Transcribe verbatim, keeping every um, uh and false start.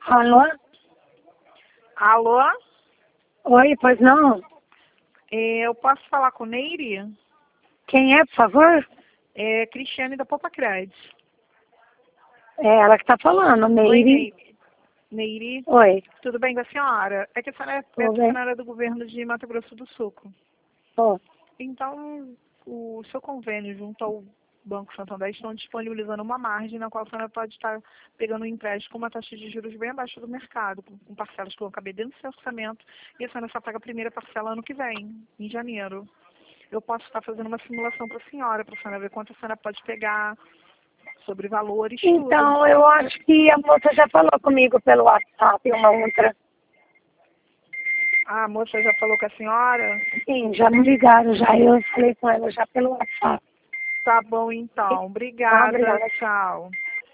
Alô? Alô? Oi, pois não? É, eu posso falar com Neire? Quem é, por favor? É Cristiane da Poupa Crédito. É ela que tá falando, Oi, Meire. Neire. Neire, Oi, tudo bem com a senhora? É que a senhora é tudo bem? funcionária do governo de Mato Grosso do Sul. Tô. Então, o seu convênio junto ao Banco Santander estão disponibilizando uma margem na qual a senhora pode estar pegando um empréstimo com uma taxa de juros bem abaixo do mercado, com com parcelas que vão caber dentro do seu orçamento, e a senhora só paga a primeira parcela ano que vem, em janeiro. Eu posso estar fazendo uma simulação para a senhora, para a senhora ver quanto a senhora pode pegar, sobre valores, tudo. Então, eu acho que a moça já falou comigo pelo WhatsApp, uma outra. Ah, a moça já falou com a senhora? Sim, já me ligaram, já. Eu falei com ela já pelo WhatsApp. Tá bom, então. Tá, Obrigada. obrigada. Tchau.